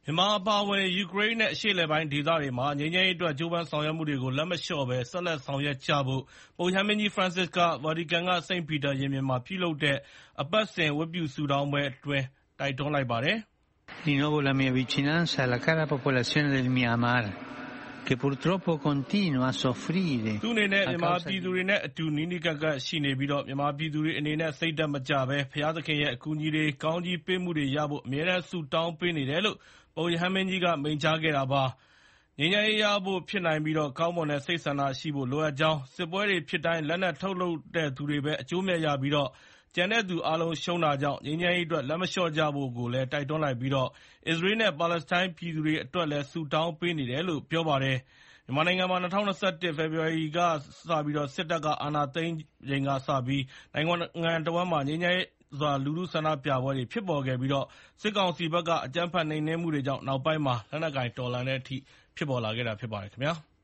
မြန်မာအပါအဝင် ယူကရိန်းနဲ့ အရှေ့အလယ်ပိုင်းဒေသတွေမှာ ငြိမ်းချမ်းရေးအတွက် ကြိုးပမ်းဆောင်ရွက်မှုတွေကို လက်မလျှော့ဘဲ ဆက်လက်ဆောင်ရွက်ကြဖို့ ပုပ်ရဟန်းမင်းကြီး Francis က ဗာတီကန်က စိန့်ပီတာရင်ပြင်မှာပြုလုပ်တဲ့ အပတ်စဉ် ဝတ်ပြုဆုတောင်းပွဲအတွင်း တိုက်တွန်းလိုက်ပါတယ်။သူ့အနေနဲ့ မြန်မာပြည်သူတွေနဲ့အတူ နီးနီးကပ်ကပ်ရှိနေပြီး မြန်မာပြည်သူတွေအနေနဲ့ စိတ်ဓာတ်မကျဘဲ ဘုရားသခင်ရဲ့ အကူအညီတွေ ကောင်းချီးပေးမှုတွေရဖို့ အမြဲတမ်း ဆုတောင်းပေးနေတယ်လို့ ပုပ်ရဟန်းမင်းကြီးက မိန့်ကြားခဲ့တာပါ။ ငြိမ်းချမ်းရေးရဖို့ဖြစ်နိုင်ပြီး ကောင်းမွန်တဲ့စိတ်ဆန္ဒရှိဖို့ လိုအပ်ကြောင်း၊ စစ်ပွဲတွေဖြစ်တိုင်း လက်နက်ထုတ်လုပ်တဲ့သူတွေပဲ အကျိုးအမြတ်ရပြီး ကျန်တဲ့သူအားလုံး ရှုံးတာကြောင့် ငြိမ်းချမ်းရေးအတွက် လက်မလျှော့ကြဖို့လည်း တိုက်တွန်းလိုက်ပြီး အစ္စရေးနဲ့ ပါလက်စတိုင်းပြည်သူတွေအတွက်လည်း ဆုတောင်းပေးနေတယ်လို့ ပြောပါတယ်။ မြန်မာနိုင်ငံမှာ ၂၀၂၁ ဖေဖော်ဝါရီလ စစ်တပ်က အာဏာသိမ်းချိန်ကစပြီး နိုင်ငံတဝန်းမှာ ငြိမ်းချမ်းစွာ လူထုဆန္ဒပြပွဲတွေ ဖြစ်ပေါ်ခဲ့ပြီး စစ်ကောင်စီဘက်က အကြမ်းဖက်နှိမ်နင်းမှုတွေကြောင့် နောက်ပိုင်းမှာ လက်နက်ကိုင်တော်လှန်တဲ့အထိ ဖြစ်ပေါ်လာခဲ့တာ ဖြစ်ပါတယ်ခင်ဗျာ။